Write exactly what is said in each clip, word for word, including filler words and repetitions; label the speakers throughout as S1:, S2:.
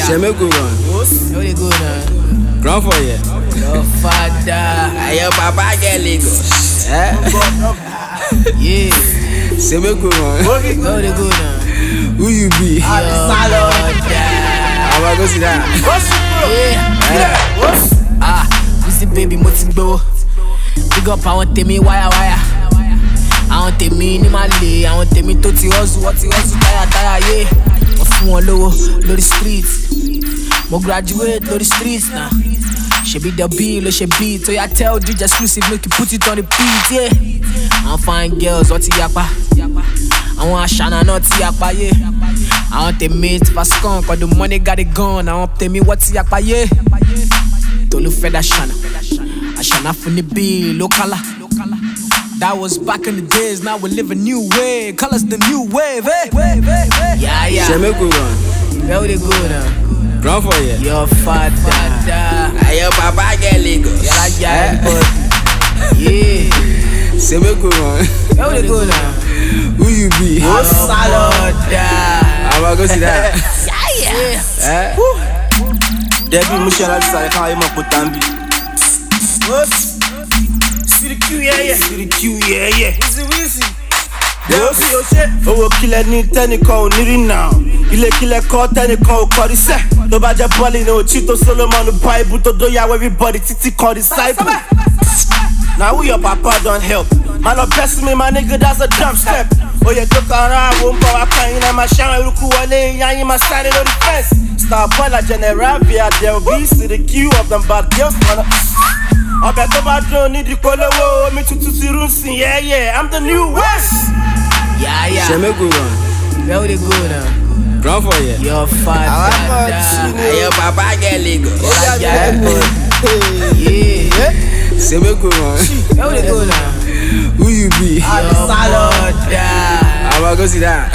S1: Shall me go on?
S2: How they go now?
S1: Ground for you.
S2: Your father.
S1: Your papa get Lagos. Eh?
S2: Yeah.
S1: Shall me go on?
S2: How they go now?
S1: Who you be?
S2: Your father.
S1: I'm gonna go see that.
S2: Yeah. Ah, listen baby, motibo. Big up, I want me wire wire. I want me in my lay. I want me to ti hustle, what ti hustle, tire tire, yeah. I'm from low, low the streets. Mo graduate, low the streets now. She be the bill, she beat. So I tell you just exclusive, make you put it on the beat, yeah. I'm fine girls, what ti yakpa. I want Shana, not ti yakpa, yeah. I want the mate for skunk, cause the money got it gone. I want me what ti yakpa, yeah. Tolu Feda Shana. I Shana from the bill, locala. That was back in the days, now we live a new way. Colors the new wave, eh? Yeah, yeah.
S1: Shall me go on?
S2: How they go now?
S1: Ground for you.
S2: Your father.
S1: Your papa get Lagos.
S2: Yeah, yeah, but yeah.
S1: Shall me go on?
S2: How they go now?
S1: Who you be?
S2: Your father.
S1: I'm gonna go see that.
S2: Yeah, yeah.
S3: Debbie Michelle say how you put tambi. What? See the Q, yeah, yeah. See the Q, yeah, yeah. Easy, easy. Yes. Oh, killer need ten call needing now. Ile killer call ten call call the set. No badger bally no Chito Solomon the Bible to do ya everybody titi call disciple. Now who your papa don't help? Man up bless me, my nigga, that's a dump step. Oh yeah, took around won't go I can't in my shower look who I lay in my side of the fence. Star Bola General via there be see the queue of them bad girls wanna. I bet the bad don't need the color woe me to to see Runsin, yeah, yeah, I'm the new West.
S2: Yeah, yeah.
S1: Shall me go on?
S2: How they go now?
S1: Ground for you.
S2: Your father.
S1: Your papa get Lagos.
S2: Yeah, yeah, but yeah.
S1: Shall me go on?
S2: How they go now?
S1: Who you be?
S2: Your father.
S1: I'm gonna go see that.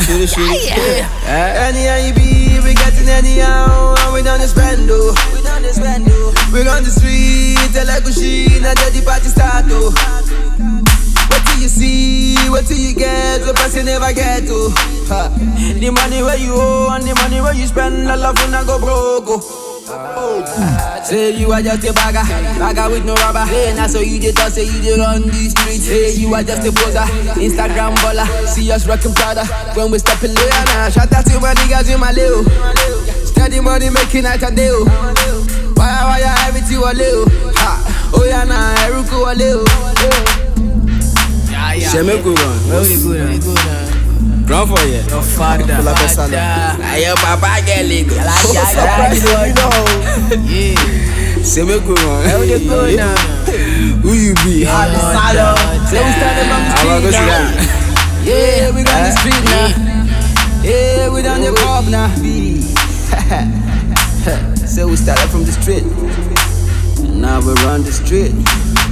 S2: Yeah.
S3: Anyhow you be, we getting anyhow, and we done this brand new. We done this brand new. We on the street, tell like a she, now the party start to. What do you see? What do you get? The person never get to. Ha. The money where you owe and the money where you spend, all love when I go broke. Oh. Say you are just a bagger, bagger with no rubber. Hey, now so you just talk, say you just run these streets. Hey, you are just a poser, Instagram baller. See us rockin' Prada when we step in there. Nah, shout out to my niggas in my leo. Steady money making night and day. Why, why, I have it to a leo? Oh yeah, nah, Eruku a leo.
S2: Yeah, yeah.
S1: Shall me go on?
S2: How they go now?
S1: Ground for you.
S2: Your father.
S1: Your papa get Lagos.
S2: Yeah, yeah.
S1: Shall me go on?
S2: How they go now?
S1: Who you be?
S2: Your father.
S3: So we started from the
S1: I'm gonna go see that.
S3: Yeah, we on the street now. Yeah, we down the club now. So we started from the street. Now we run the street.